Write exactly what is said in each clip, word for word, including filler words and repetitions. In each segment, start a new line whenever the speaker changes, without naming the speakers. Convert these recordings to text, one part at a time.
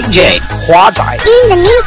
J 华仔
In the mix。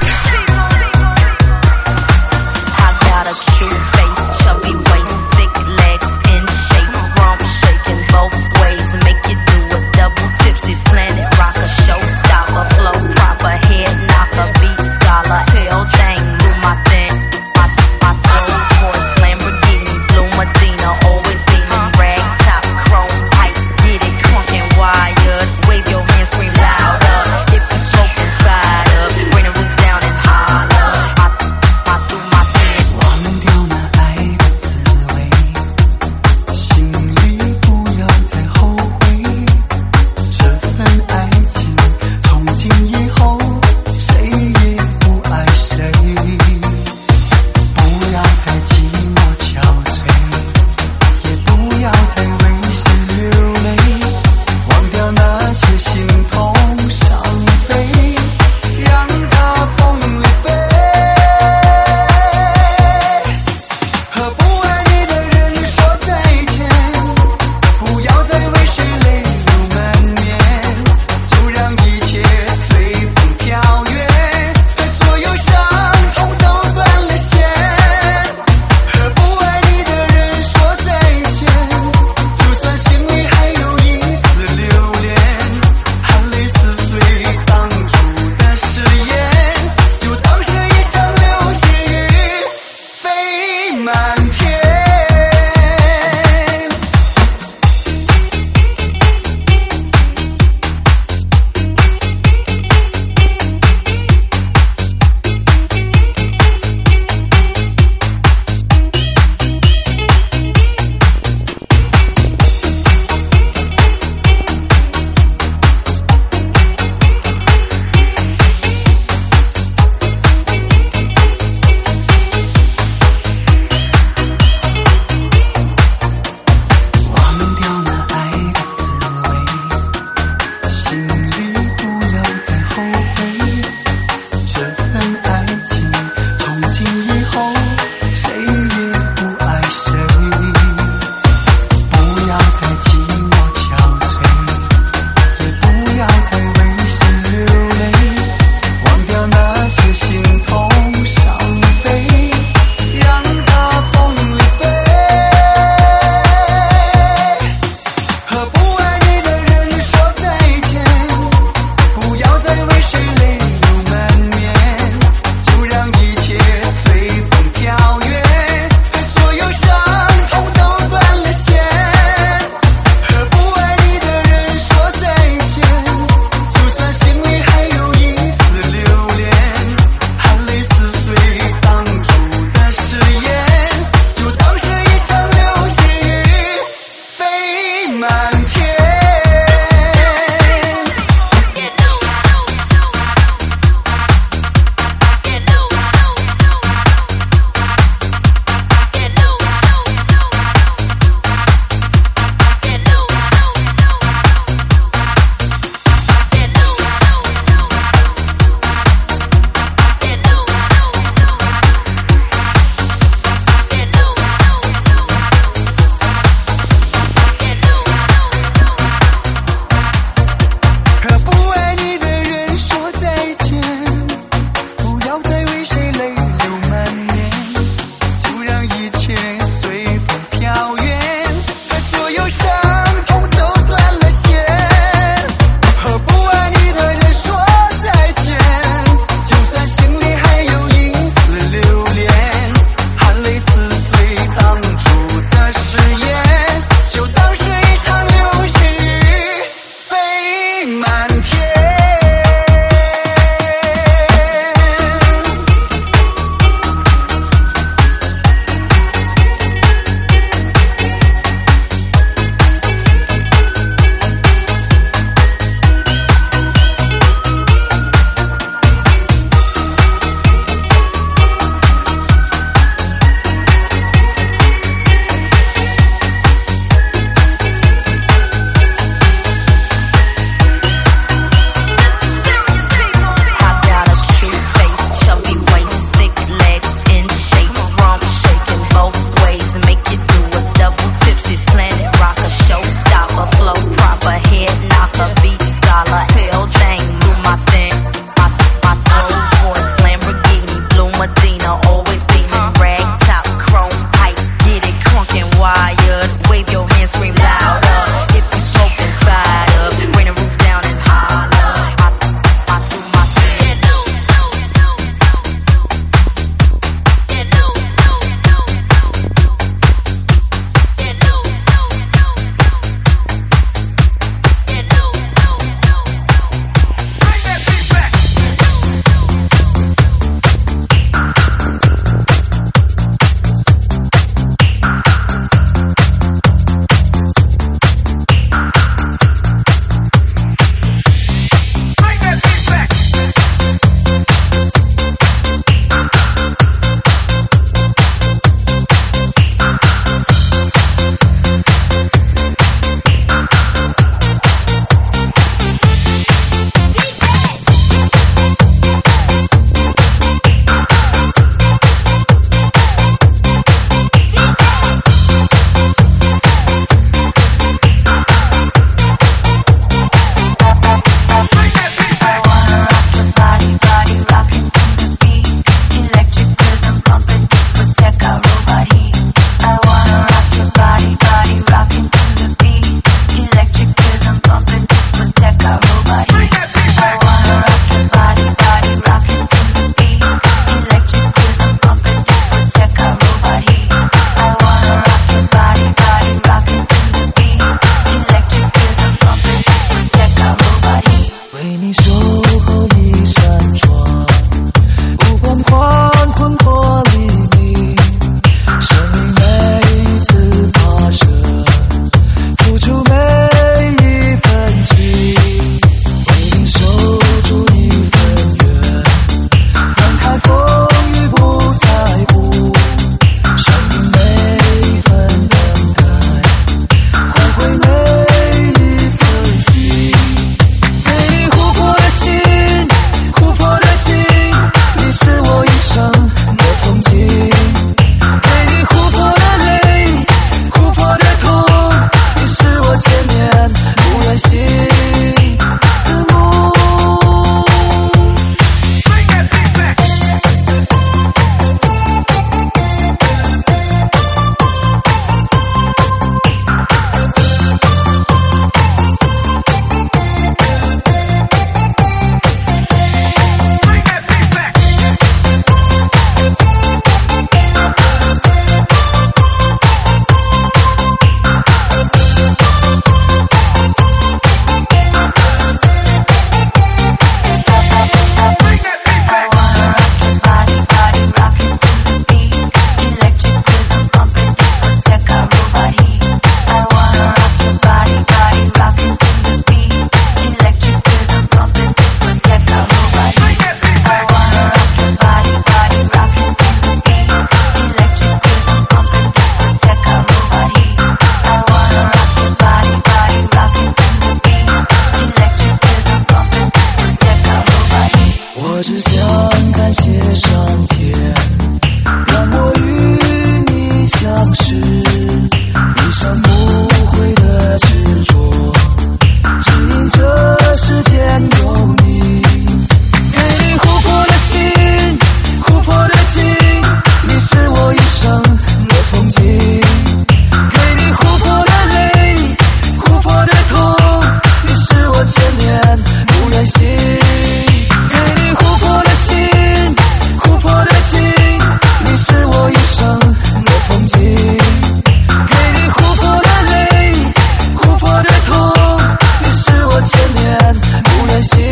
景，给你琥珀的泪，琥珀的痛，你是我千年不愿醒，给你琥珀的心，琥珀的情，你是我一生的风景，给你琥珀的泪，琥珀的痛，你是我千年不愿醒。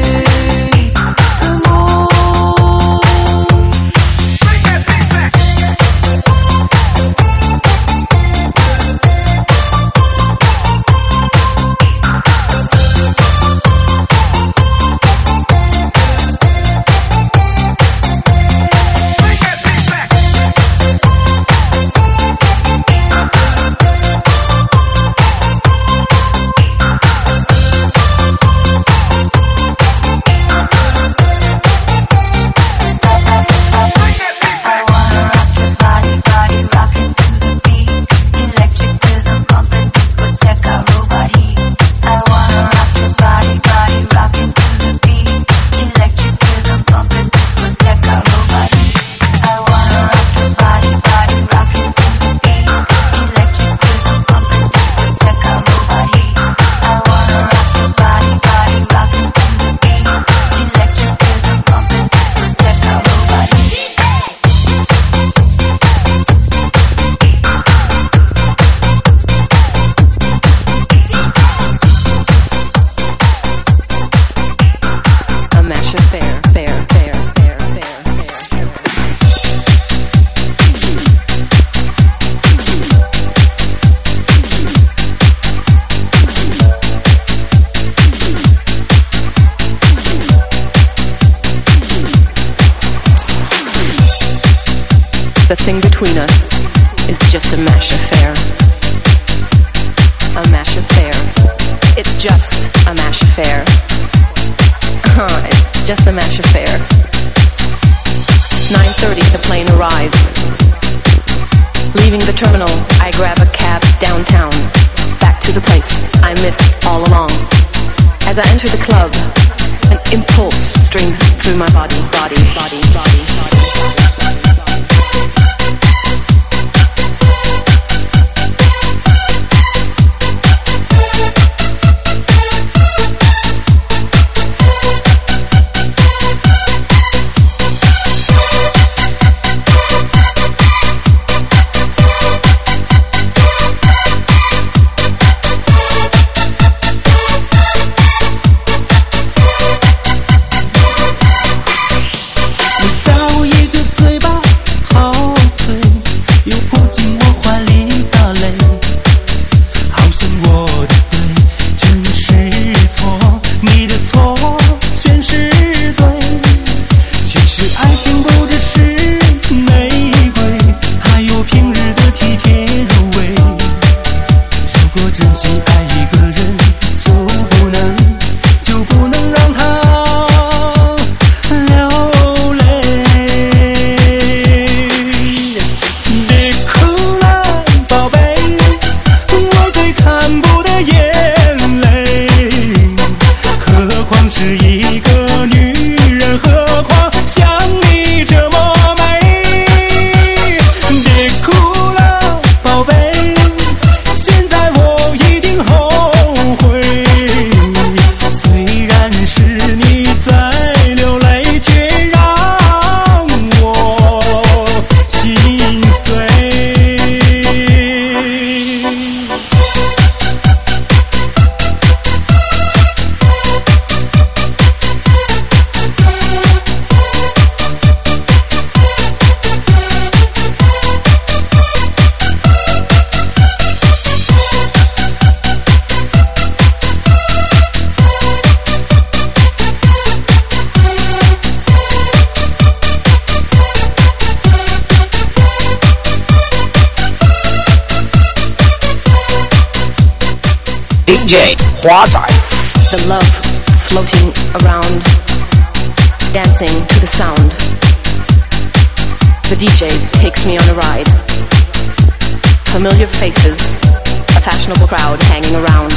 The thing between us is just a mash affair. A mash affair. It's just a mash affair. Uh, it's just a mash affair. nine thirty, the plane arrives. Leaving the terminal, I grab a cab downtown, back to the place I missed all along. As I enter the club, an impulse streams through my body, body, body, body, body.
D J 华仔
The love floating around, dancing to the sound. The D J takes me on a ride. Familiar faces, a fashionable crowd hanging around.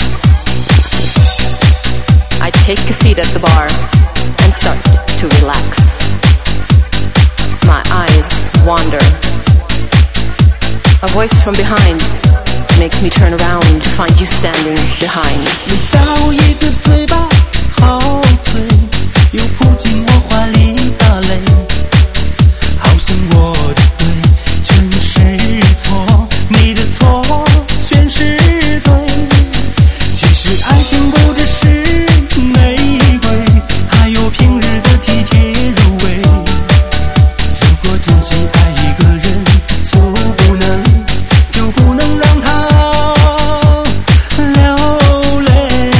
I take a seat at the bar and start to relax. My eyes wander A voice from behind makes me turn around to find you standing behind.
你大我一个嘴巴，好醉，又扑进我怀里打雷，好像我的对全是错，你的错全是对。其实爱情不只是玫瑰，还有平日的体贴入微。如果真心爱一个人，就不能就不能让他流泪。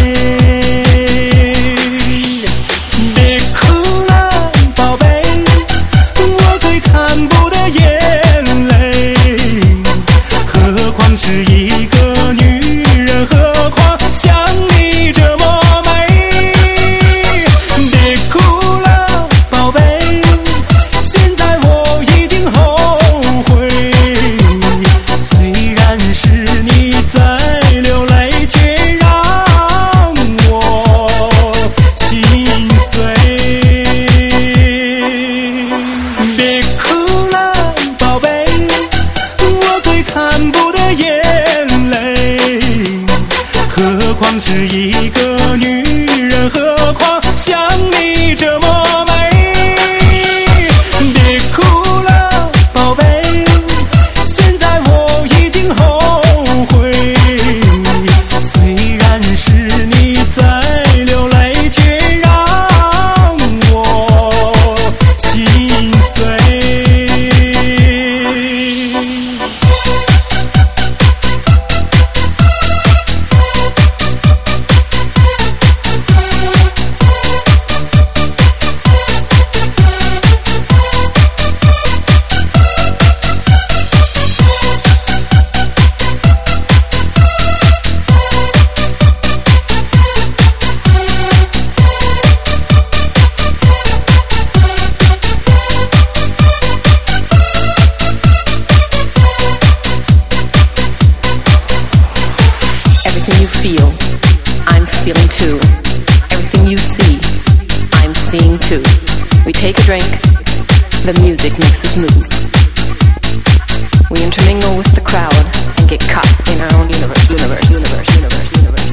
别哭了，宝贝，我最看不得眼泪。何况是一个女人，何况像你这么美。别哭了，宝贝，现在我已经后悔。虽然是你在流泪，却让我心碎。别哭了，宝贝，我最看不得眼泪。何况是一个女人，何况像你这么美。别哭了，宝贝，现在我已经后悔。虽然是你在流泪，却让我心碎。
Everything you feel, I'm feeling too. Everything you see, I'm seeing too. We take a drink, the music makes us move. We intermingle with the crowd and get caught in our own universe, universe, universe, universe, universe, universe.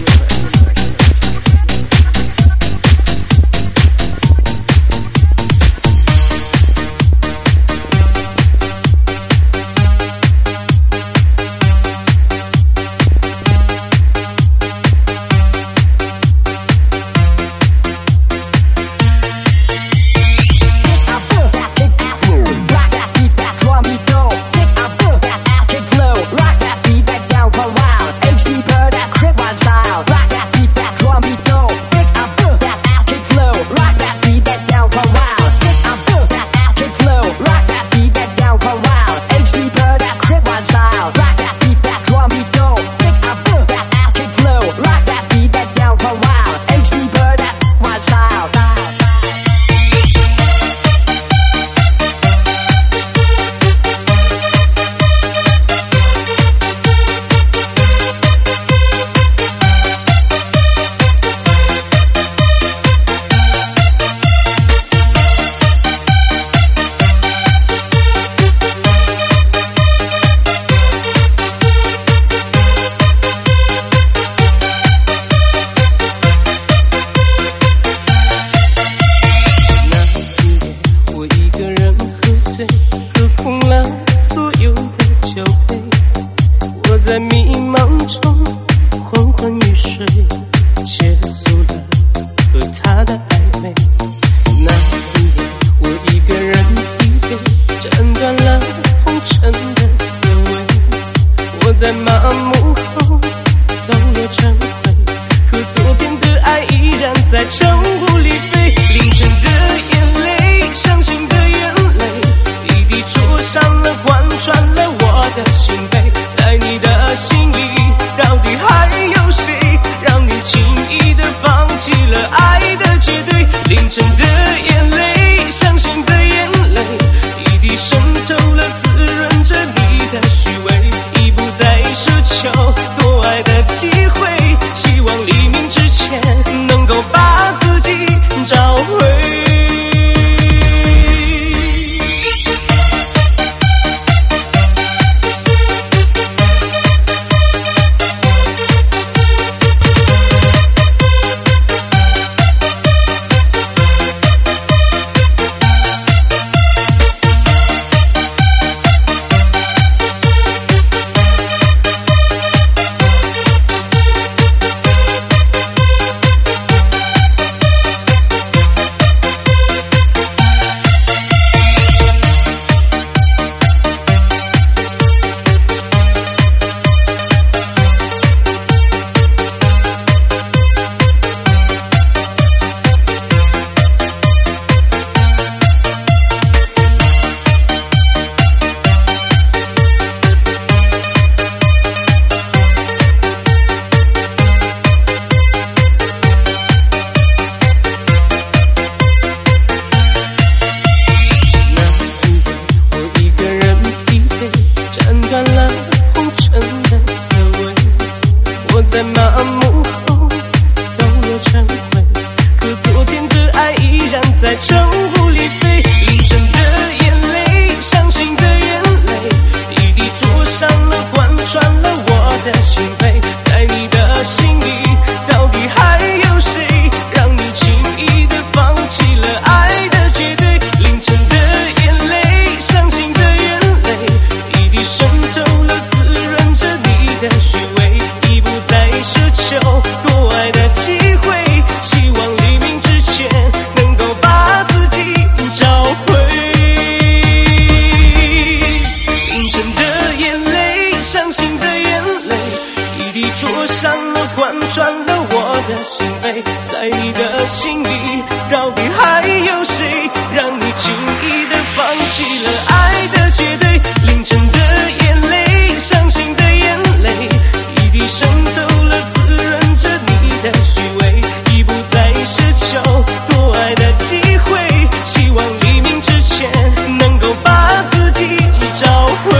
在麻木后都有忏悔，可昨天的爱依然在城雾里飞。凌晨的眼泪，伤心的眼泪，一滴灼伤了，贯穿了我的心扉。在你的心里，到底还有谁，让你轻易的放弃了爱的绝对？凌晨的眼泪，伤心的眼泪，一滴渗透了，滋润着你的虚伪，已不再奢求多爱的机会，希望黎明之前能够把自己找回。凌晨的眼泪，伤心的眼泪，一滴灼伤了，贯穿了我的心扉。在你的心里，到底还有谁，让你轻易的放弃了爱的绝对？凌晨的眼泪，伤心的眼泪，一滴渗透了，滋润着你的虚伪，已不再奢求多爱的机会，希望黎明之前能够把自己找回。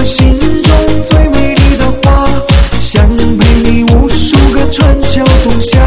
春秋冬夏。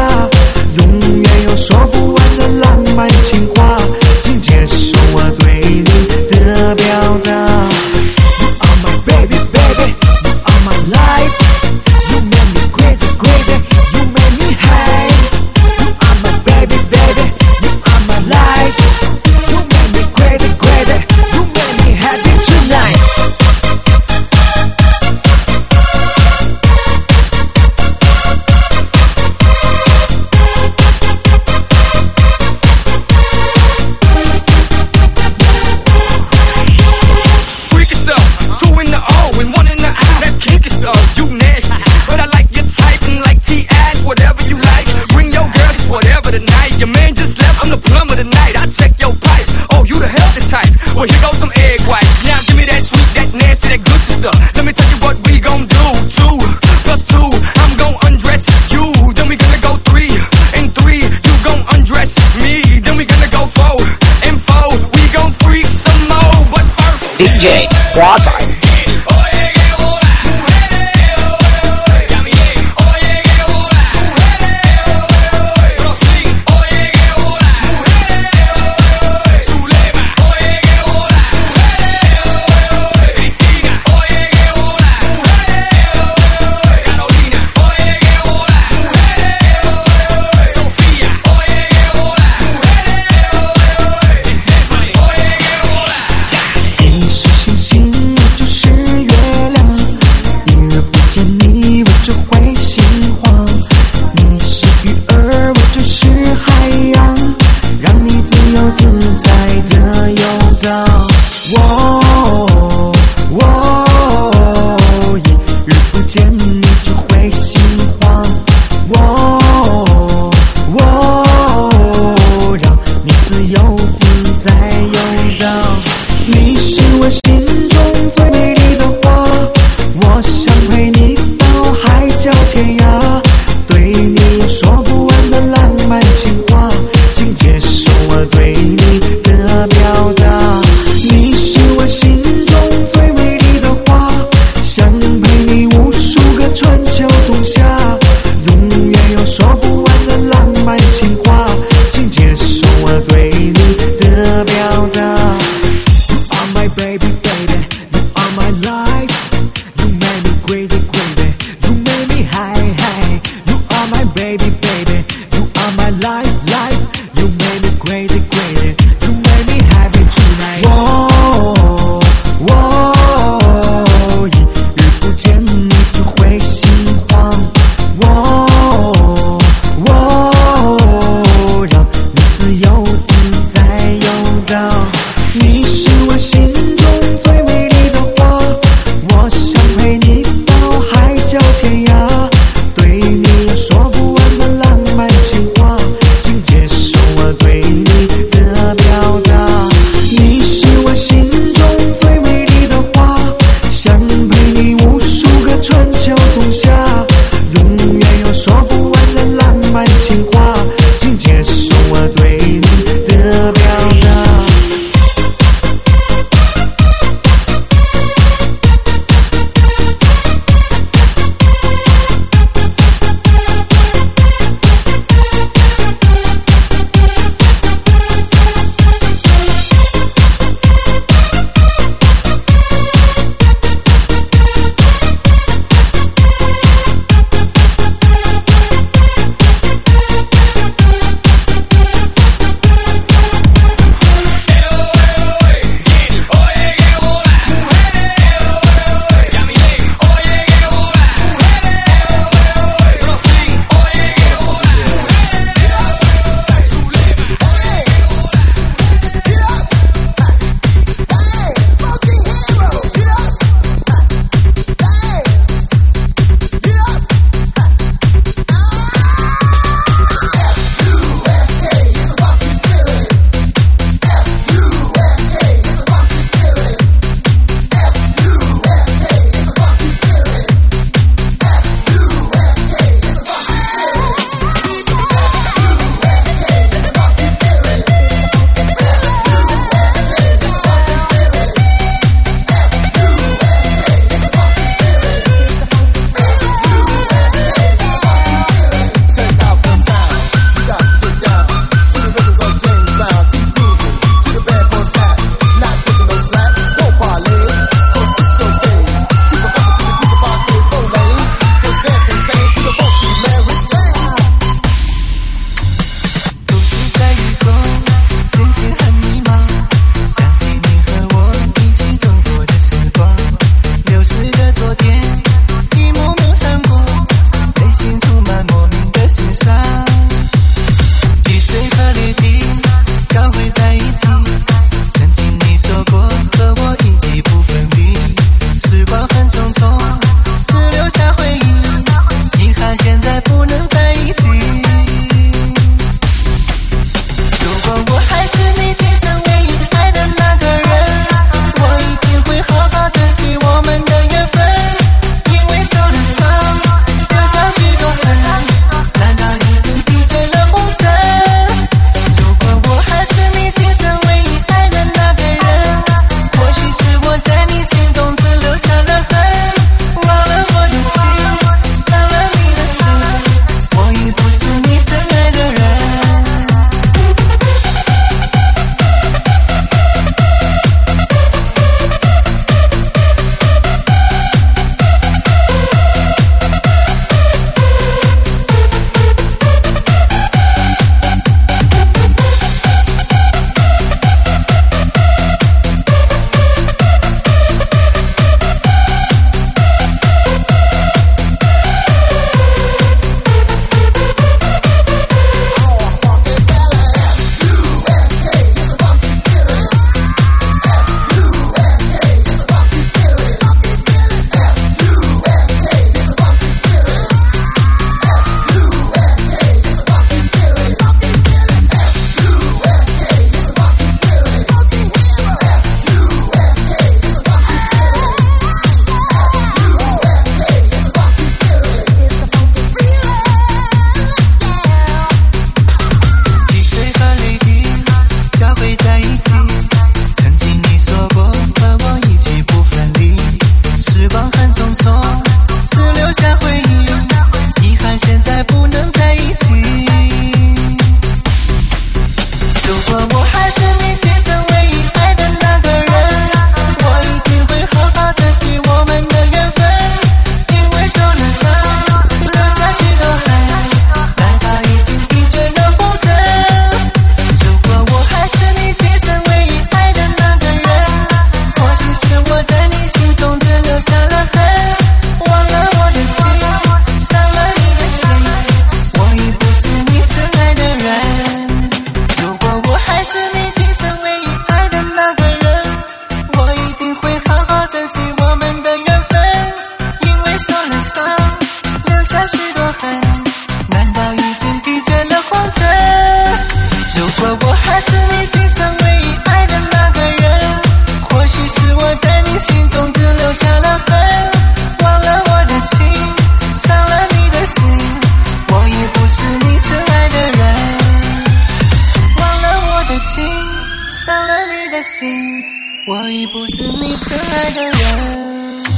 说不完的浪漫情话，请接受我对你的表达。You are my baby baby, you are my life, you make me crazy crazy, you make me high high. You are my baby baby, you are my life life, you make me crazy crazy, you make me happy tonight. 哦哦，一日不见你就会心慌。哦哦，让你自由自在游荡。你是我心中最美丽的花，我想陪你到海角天涯。对你有说不完的浪漫情话，请接受我对你的表达。你是我心中最美丽的花，想陪你无数个春秋冬夏，永远有说不完的浪漫情话，请接受我对你的表达。
你真爱的人。忘了我的情，伤了你的心，我已不是你真爱的人。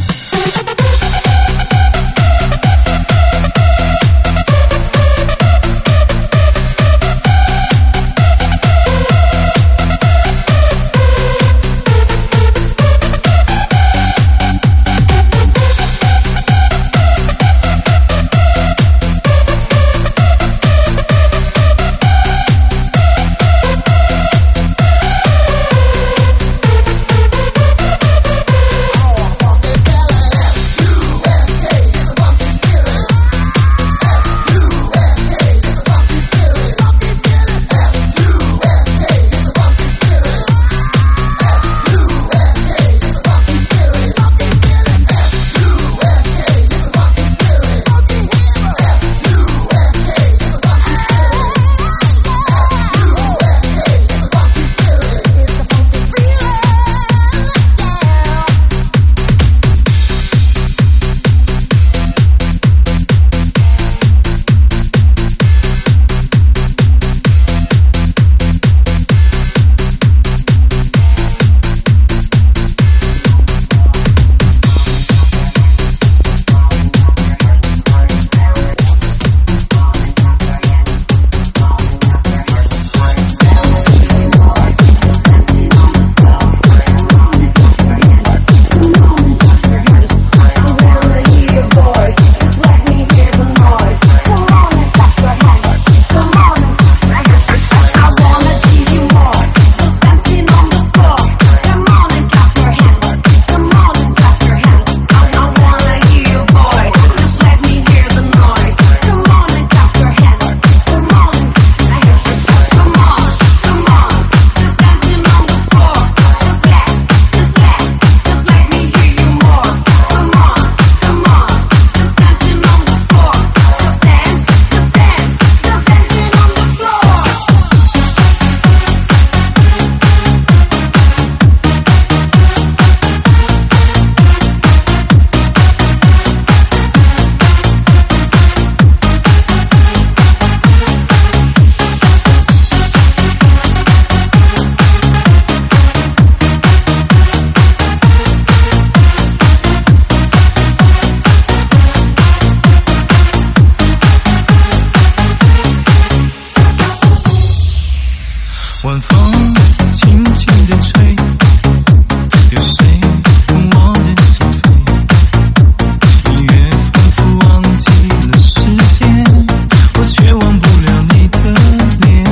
晚风轻轻地吹，有谁跟我的心飞？音乐仿佛忘记了时间，我却忘不了你的脸。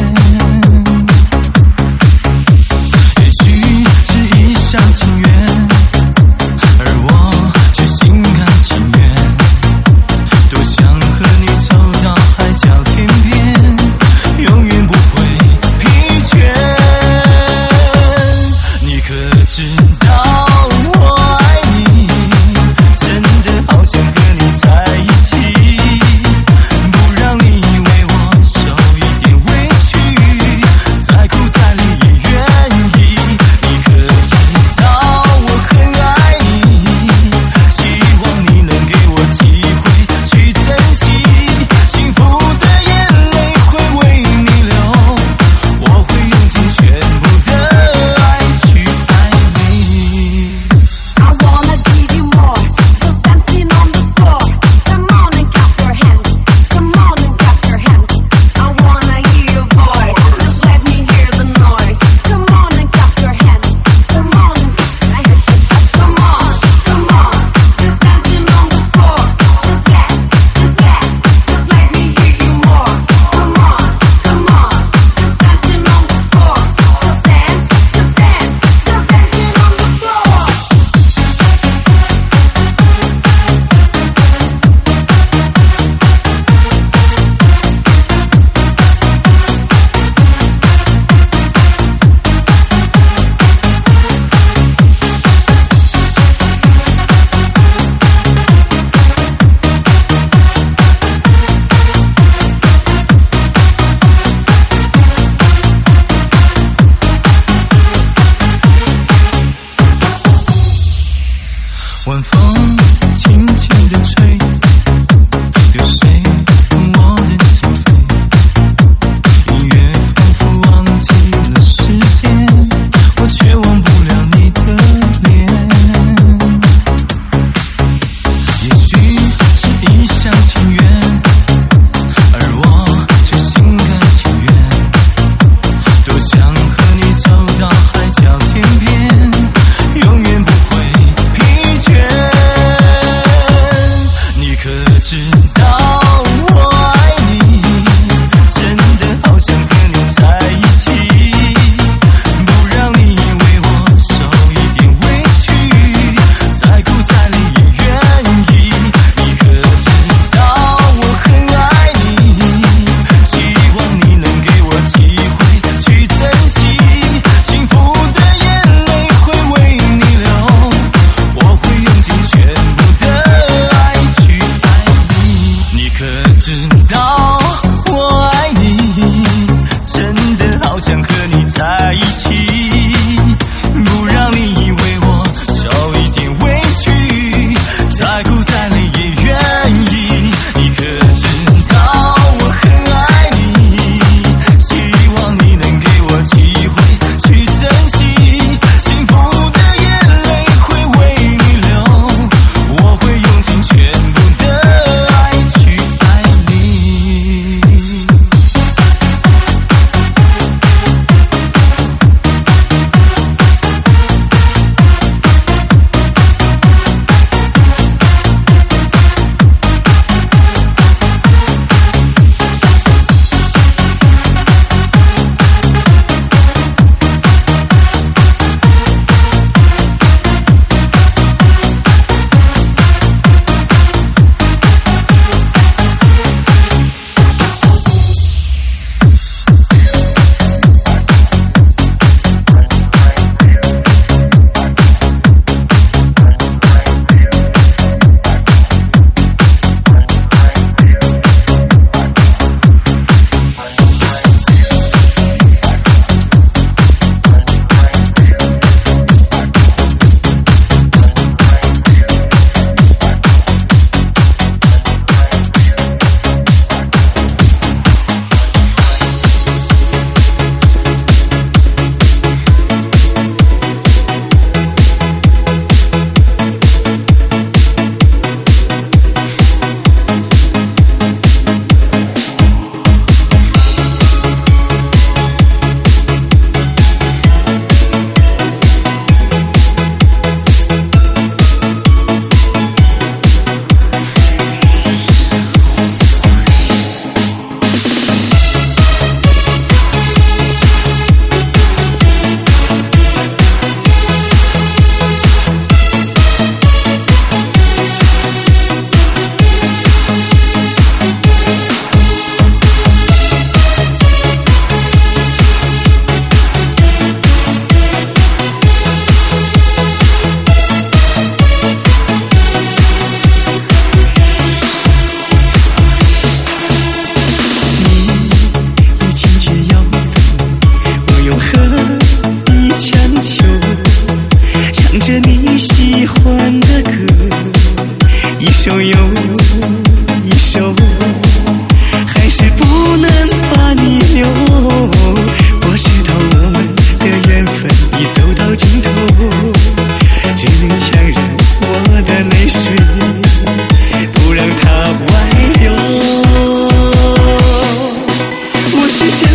也许是一厢情愿，而我却心甘情愿，多想和你走到海角天边，永远不会疲倦。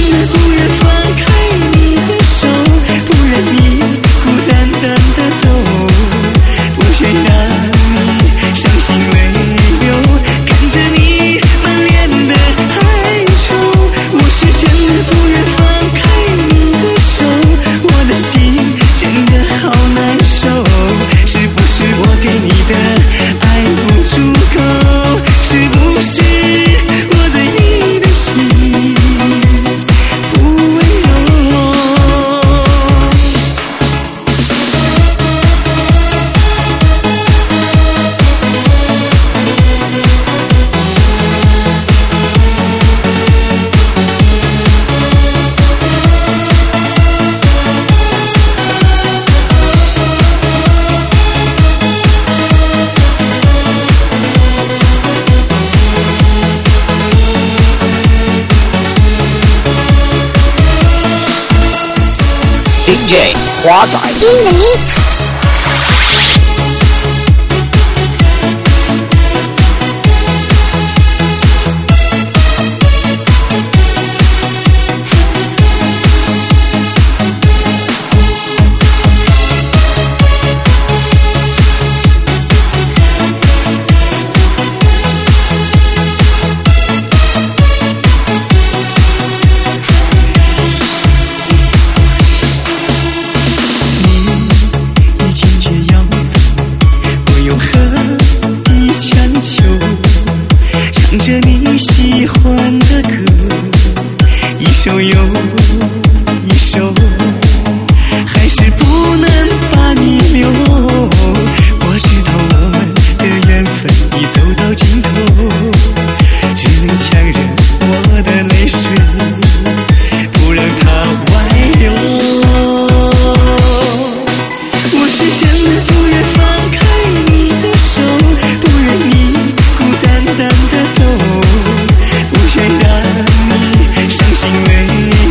的不愿放开你的手，不愿你孤单单的走，不愿让你伤心泪流，看着你满脸的哀愁。我是真的不愿放开你的手，我的心真的好难受。是不是我给你的爱不足够？是不是我对你的心不温柔？
D J 华仔
In the mix。唱着你喜欢的歌，一首又一首，还是不能把你留。我知道我们的缘分已走到尽头，只能强忍我的泪水，不让它外流。我是真的不愿放开你的手，不愿你孤单单的走，不愿让你伤心泪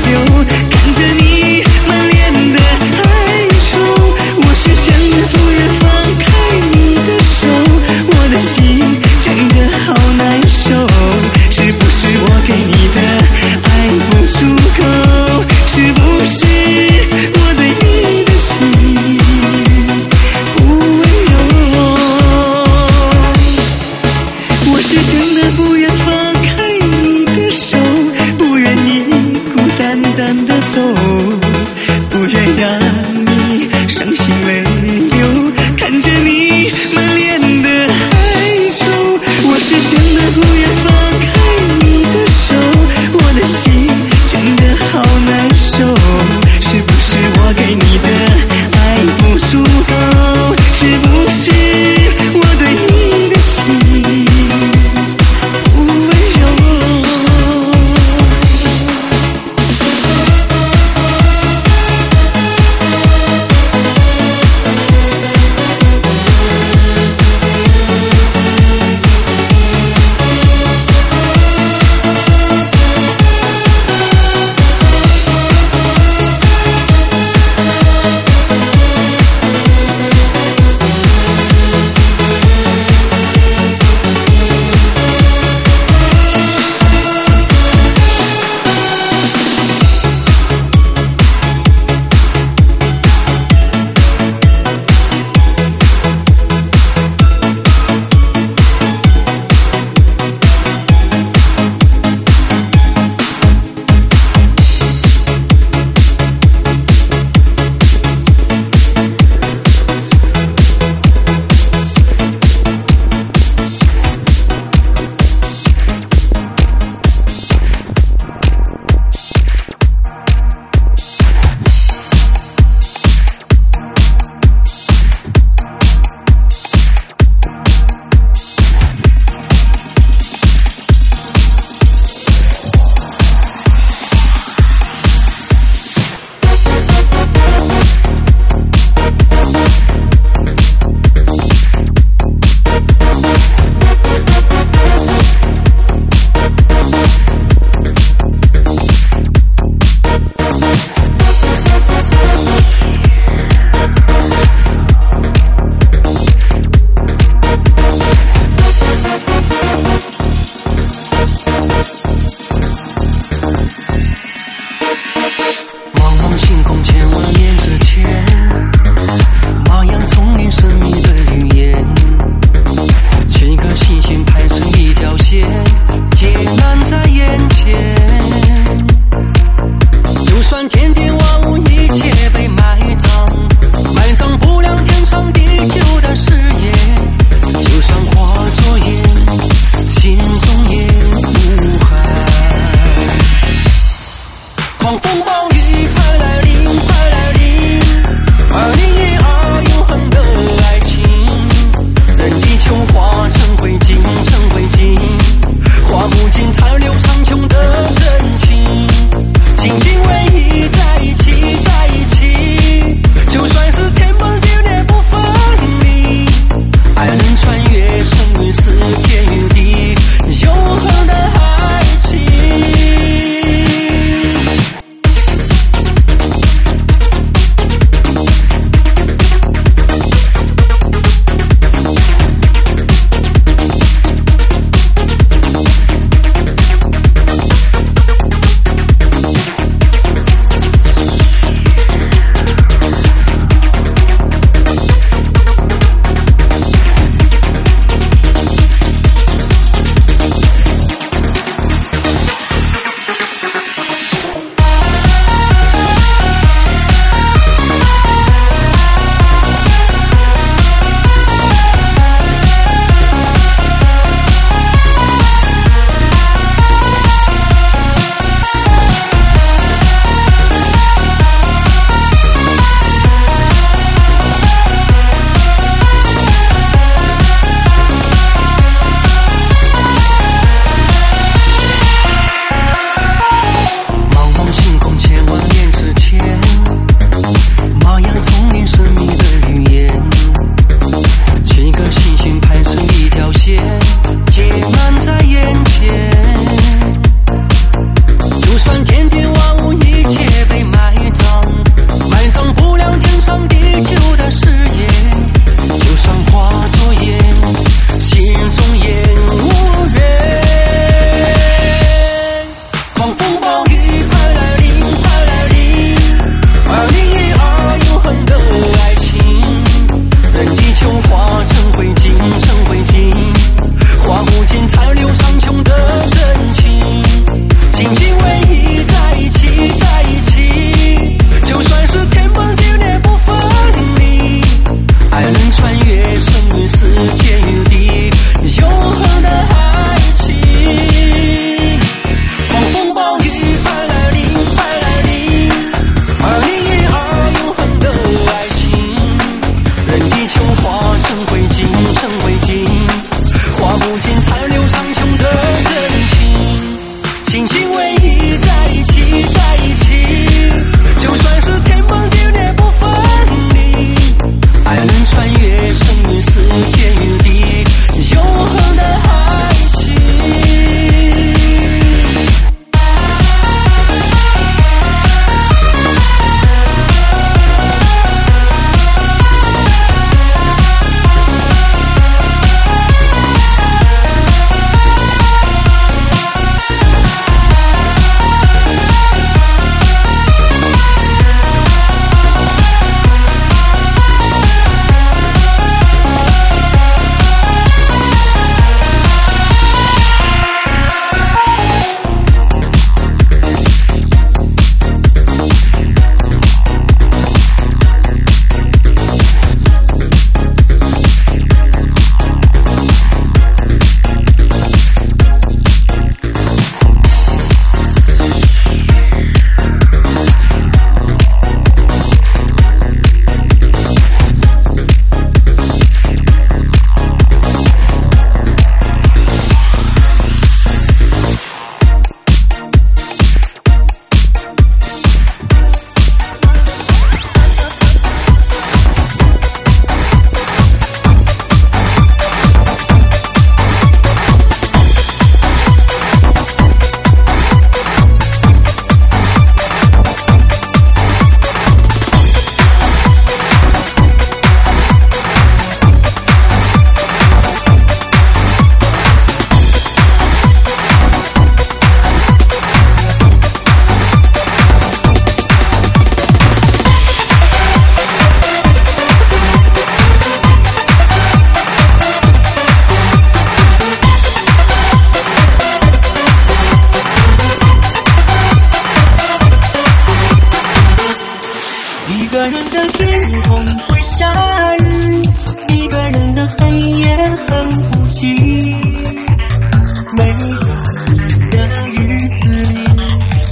狂风暴雨快来临，快来临，二零一二永恒的爱情，任地球化成灰烬，成灰烬，画不尽残留苍穹的真情，紧紧偎依在一起，在一起，就算是天崩地裂不分离，爱能穿越生与死，天与地，永恒的爱情。紧紧偎依在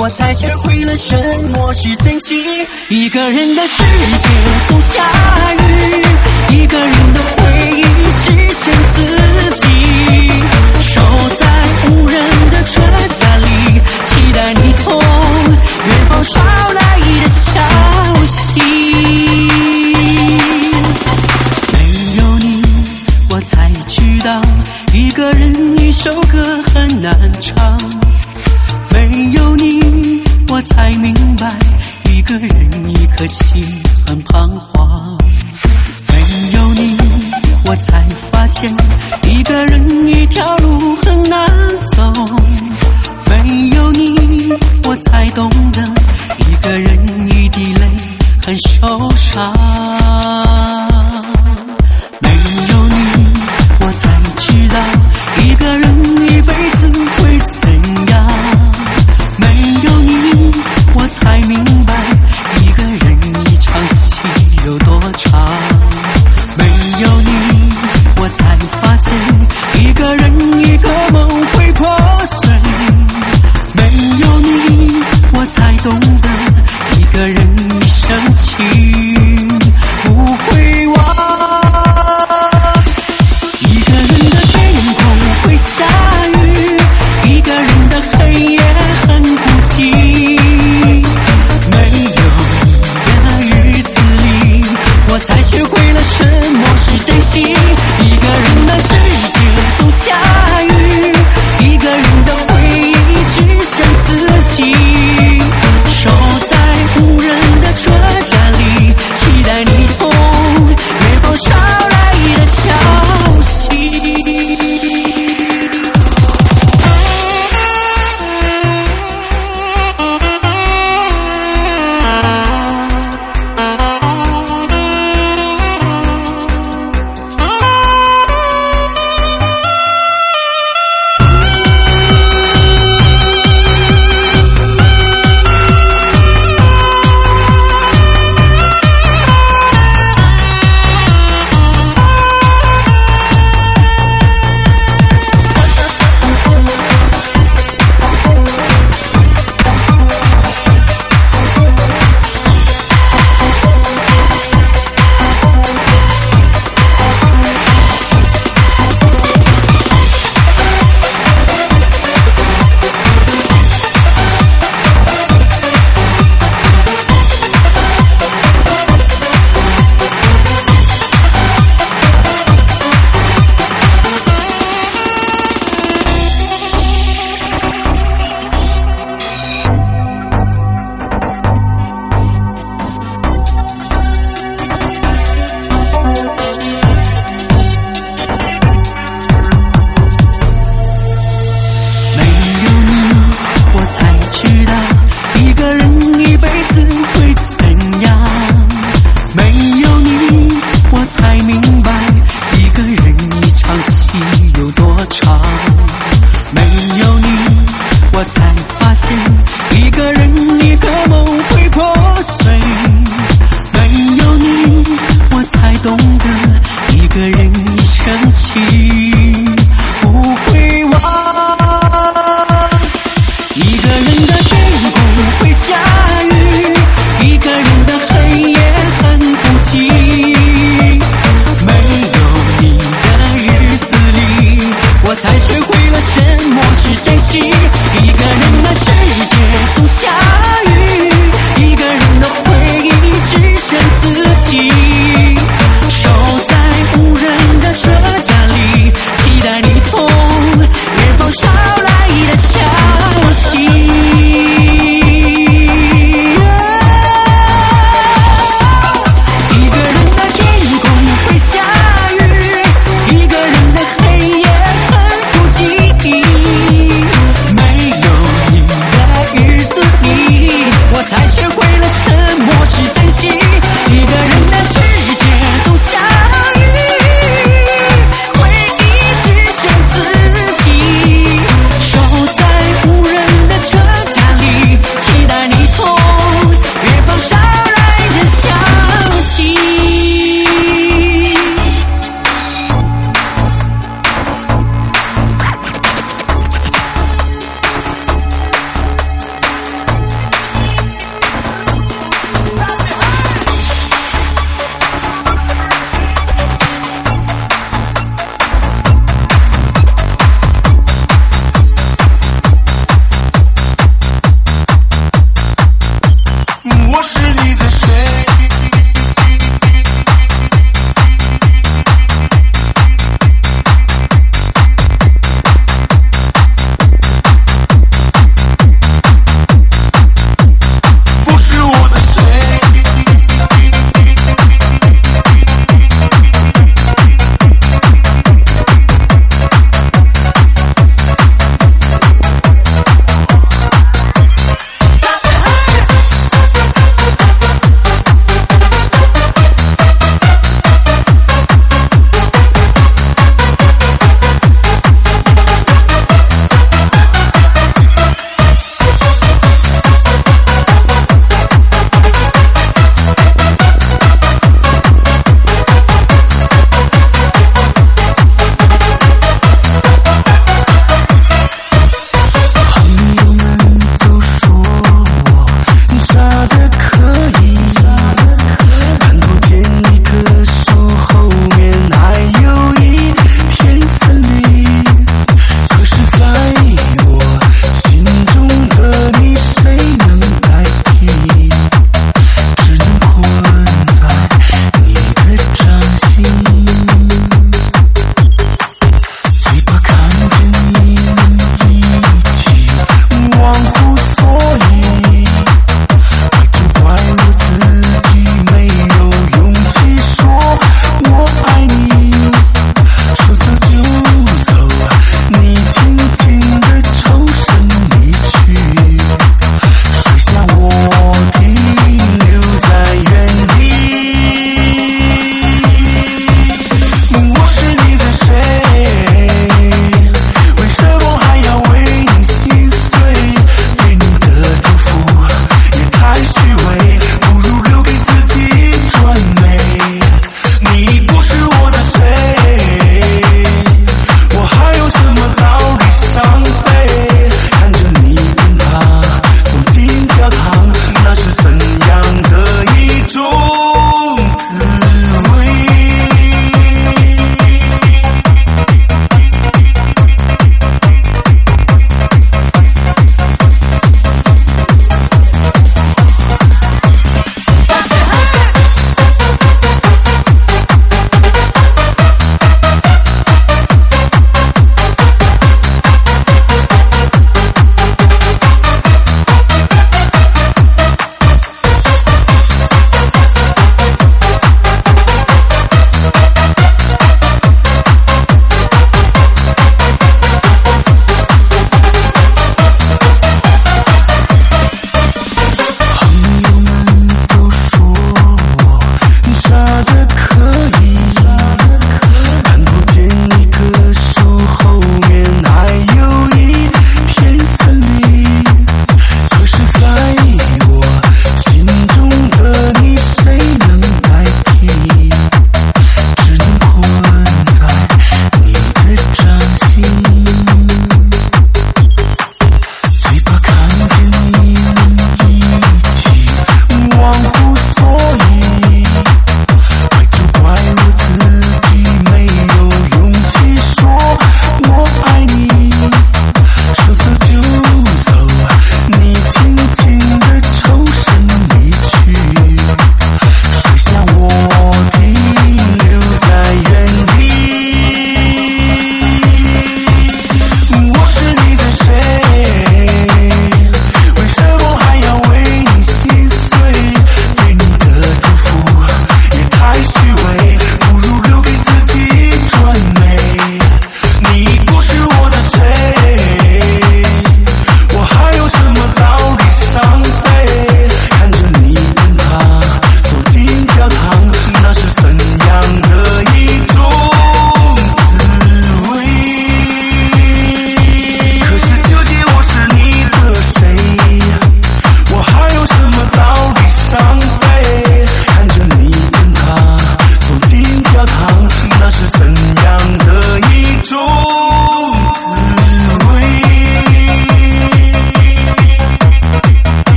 我才学会了什么是珍惜。一个人的世界总下雨，一个人的回忆只剩自己，守在无人的车站里，期待你从远方捎来的消息。没有你我才知道，一个人一首歌很难唱，没有你我才明白，一个人一颗心很彷徨。没有你我才发现，一个人一条路很难走，没有你我才懂得，一个人一滴泪很受伤。没有你我才知道，一个人一辈子会怎样，没有你我才明白，一个人一场戏有多长。没有你我才发现，一个人一个梦会破碎，没有你我才懂得，一个人一生情不会忘。一个人的天空会下雨，一个人的黑夜很孤寂，没有你的日子里，我才学会了什么是珍惜。一个人的世界总下雨，一个人的回忆只剩自己，守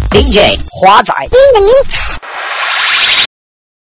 D J 华仔。
In the mix。